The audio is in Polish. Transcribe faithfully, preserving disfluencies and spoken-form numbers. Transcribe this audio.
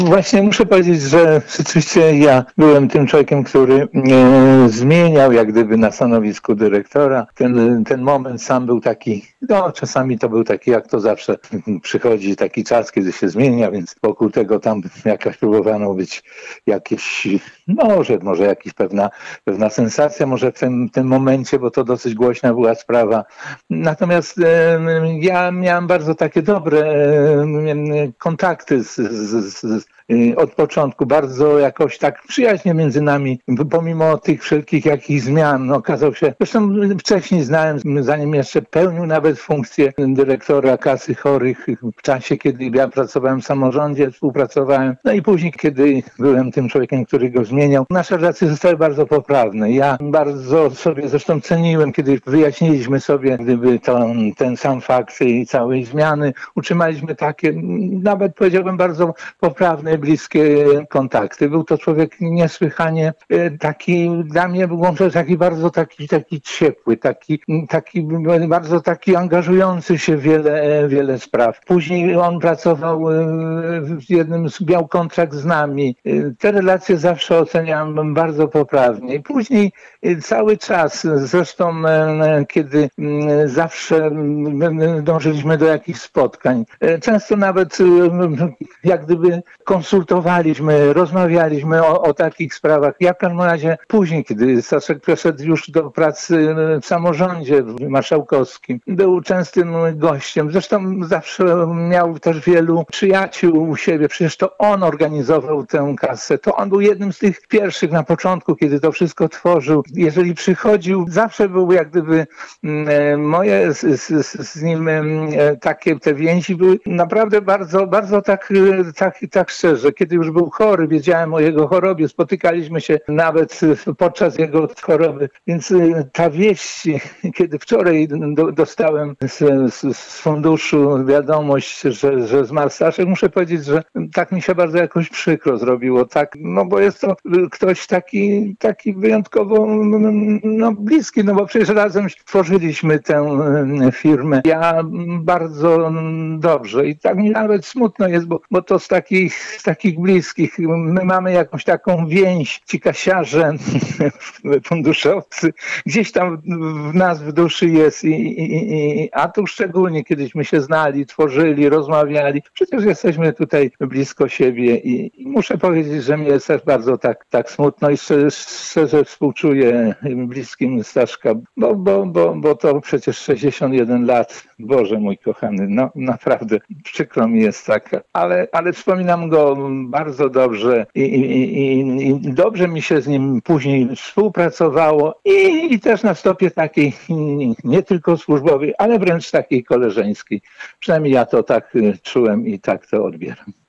Właśnie muszę powiedzieć, że rzeczywiście ja byłem tym człowiekiem, który e, zmieniał jak gdyby na stanowisku dyrektora. Ten, ten moment sam był taki, no czasami to był taki, jak to zawsze przychodzi taki czas, kiedy się zmienia, więc wokół tego tam jakaś próbowano być jakieś, może, może jakaś pewna, pewna sensacja, może w tym, tym momencie, bo to dosyć głośna była sprawa. Natomiast e, ja miałem bardzo takie dobre e, kontakty z, z, z od początku, bardzo jakoś tak przyjaźnie między nami, pomimo tych wszelkich jakichś zmian. No, okazał się, zresztą wcześniej znałem, zanim jeszcze pełnił nawet funkcję dyrektora kasy chorych, w czasie, kiedy ja pracowałem w samorządzie, współpracowałem, no i później, kiedy byłem tym człowiekiem, który go zmieniał. Nasze relacje zostały bardzo poprawne. Ja bardzo sobie zresztą ceniłem, kiedy wyjaśniliśmy sobie, gdyby to, ten sam fakt i całej zmiany, utrzymaliśmy takie, nawet powiedziałbym, bardzo poprawne, bliskie kontakty. Był to człowiek niesłychanie taki, dla mnie był on taki bardzo taki, taki ciepły, taki, taki bardzo taki angażujący się w wiele, wiele spraw. Później on pracował w jednym, miał kontrakt z nami. Te relacje zawsze oceniam bardzo poprawnie. I później cały czas, zresztą kiedy zawsze dążyliśmy do jakichś spotkań, często nawet jak gdyby konsultowaliśmy, rozmawialiśmy o, o takich sprawach. Ja w każdym razie później, kiedy Staszek przeszedł już do pracy w samorządzie marszałkowskim, był częstym gościem. Zresztą zawsze miał też wielu przyjaciół u siebie. Przecież to on organizował tę kasę. To on był jednym z tych pierwszych na początku, kiedy to wszystko tworzył. Jeżeli przychodził, zawsze był jak gdyby moje z, z, z nim takie te więzi były naprawdę bardzo, bardzo tak, tak, tak szczerze. Kiedy już był chory, wiedziałem o jego chorobie, spotykaliśmy się nawet podczas jego choroby. Więc ta wieść, kiedy wczoraj do, dostałem z, z, z funduszu wiadomość, że, że zmarł Staszek, muszę powiedzieć, że tak mi się bardzo jakoś przykro zrobiło. Tak, no bo jest to ktoś taki, taki wyjątkowo no, bliski, no bo przecież razem tworzyliśmy tę firmę. Ja bardzo dobrze i tak mi nawet smutno jest, bo, bo to z takich, z takich bliskich. My mamy jakąś taką więź, ci kasiarze, funduszowcy, gdzieś tam w nas w duszy jest, i, i, i, a tu szczególnie kiedyśmy się znali, tworzyli, rozmawiali. Przecież jesteśmy tutaj blisko siebie i, i muszę powiedzieć, że mnie jest też bardzo tak, tak smutno i szczerze, szczerze współczuję bliskim Staszka, bo, bo, bo, bo to przecież sześćdziesiąt jeden lat. Boże mój kochany, no naprawdę przykro mi jest tak, ale, ale wspominam go bardzo dobrze i, i, i, i dobrze mi się z nim później współpracowało i, i też na stopie takiej nie tylko służbowej, ale wręcz takiej koleżeńskiej. Przynajmniej ja to tak czułem i tak to odbieram.